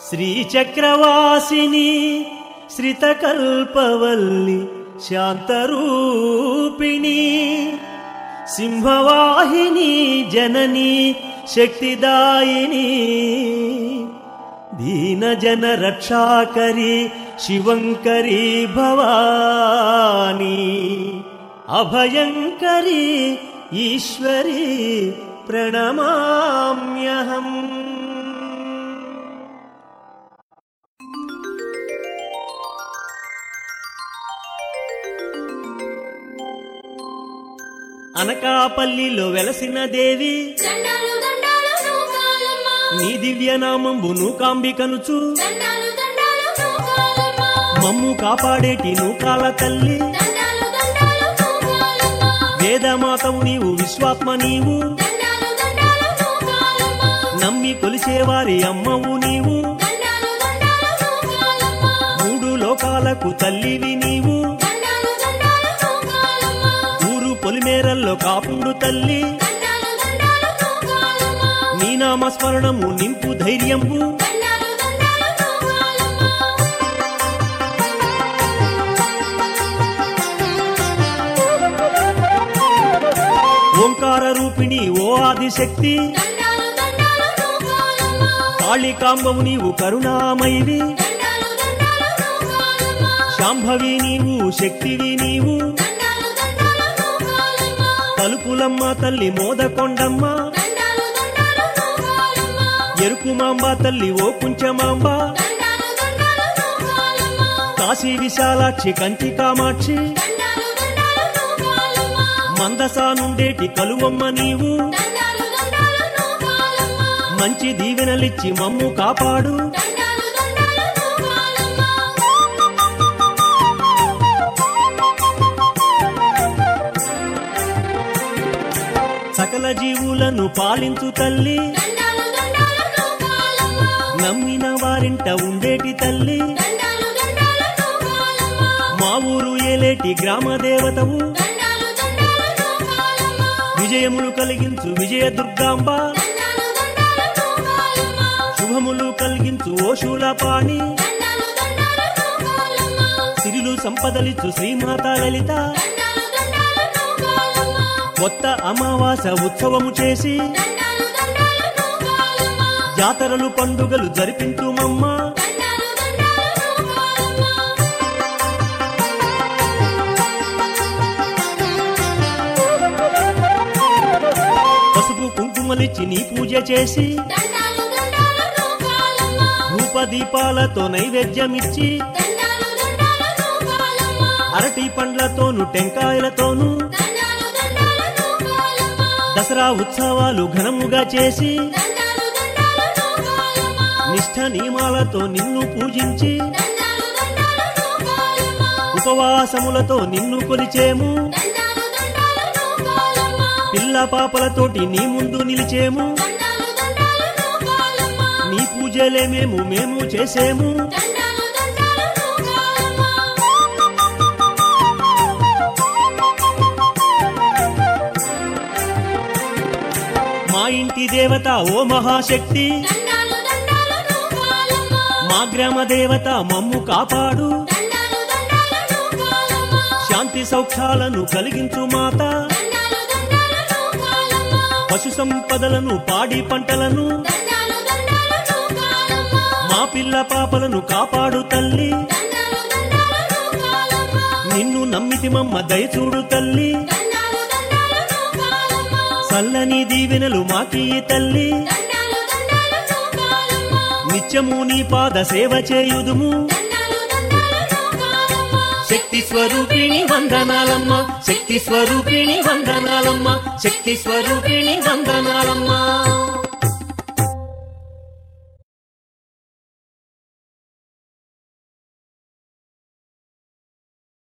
శ్రీచక్రవాసిని శ్రితకల్పవల్లి శాంతరూపిణి సింహవాహిని జనని శక్తిదాయిని దీనజన రక్షాకరి శివంకరి భవాని అభయంకరి ఈశ్వరి ప్రణమామ్యహం. అనకాపల్లిలో వెలసిన దేవి నీ దివ్యనామంబు నూకాంబికనుచు మమ్ము కాపాడేటి నూకాల తల్లి వేదమాతవు నీవు విశ్వాత్మ నీవు నమ్మి కొలిచేవారి అమ్మవు నీవు మూడు లోకాలకు తల్లివి నీవు ఊరు పొలిమేరల్లో కాపుండు తల్లి నీ నామస్మరణము నింపు ధైర్యంబు ఓంకార రూపిణి ఓ ఆదిశక్తి కాళికాంబవు నీవు కరుణామయివి శాంభవి నీవు శక్తివి నీవు తలుపులమ్మ తల్లి మోదకొండమ్మ ఎరుకుమాంబ తల్లి ఓ కుంచమాంబ కాశీ విశాలాక్షి కంచి కామాక్షి మందసా నుండేటి కలువమ్మ నీవు మంచి దీవెనలిచ్చి మమ్ము కాపాడు సకల జీవులను పాలించు తల్లి నమ్మిన వారింట ఉండేటి తల్లి మా ఊరు ఏలేటి గ్రామ దేవతవు విజయములు కలిగించు విజయ దుర్గాంబ శుభములు కలిగించు ఓ శూలపాణి సిరులు సంపదలిచ్చు శ్రీమాత లలిత కొత్త అమావాస ఉత్సవము చేసి జాతరలు పండుగలు జరిపించుమమ్మ పసుపు కుంకుమలిచ్చి నీ పూజ చేసి ధూపదీపాలతో నైవేద్యమిచ్చి అరటి పండ్లతోను టెంకాయలతోను దసరా ఉత్సవాలు ఘనముగా చేసి నిష్ఠ నియమాలతో నిన్ను పూజించి ఉపవాసములతో నిన్ను కొలిచేము పిల్ల పాపలతోటి నీ ముందు నిలిచేము నీ పూజలే మేము చేసేము మా ఇంటి దేవత ఓ మహాశక్తి మా గ్రామ దేవత మమ్ము కాపాడు శాంతి సౌఖ్యాలను కలిగించు మాత పశు సంపదలను పాడి పంటలను మా పిల్ల పాపలను కాపాడు తల్లి నిన్ను నమ్మితిమమ్మ దయచూడు తల్లి చల్లని దీవెనలు మాకీ తల్లి నిత్యము నీ పాద సేవ చేయుదుము శక్తి స్వరూపిణి వందనాలమ్మ శక్తి స్వరూపిణి వందనాలమ్మ శక్తి స్వరూపిణి వందనాలమ్మ.